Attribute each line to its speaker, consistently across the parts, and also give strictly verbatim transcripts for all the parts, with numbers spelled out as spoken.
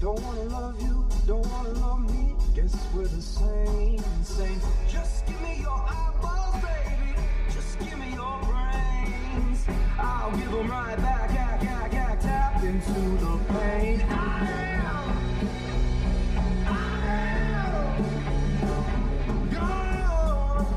Speaker 1: Don't wanna love you, don't wanna love me. Guess we're the same, same. Just give me your eyeballs, baby. Just give me your brains. I'll give them right back, act, act, act. Tap into the pain. I am, I am gone.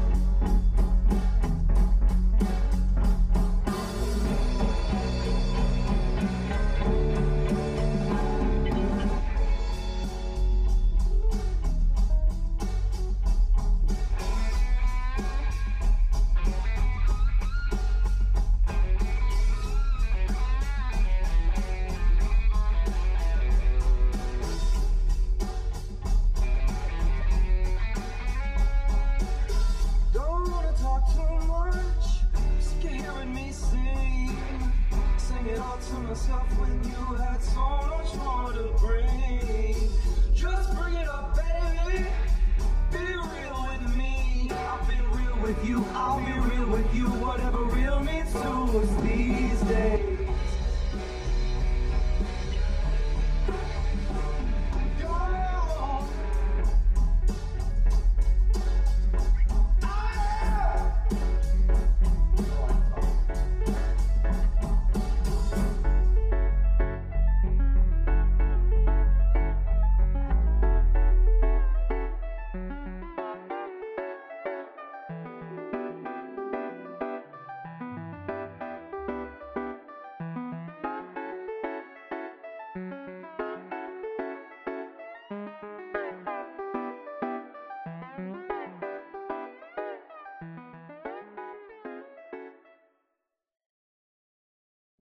Speaker 1: When you had so much more to bring, just bring it up, baby. Be real with me. I've been real with you. I'll be real with you. Whatever.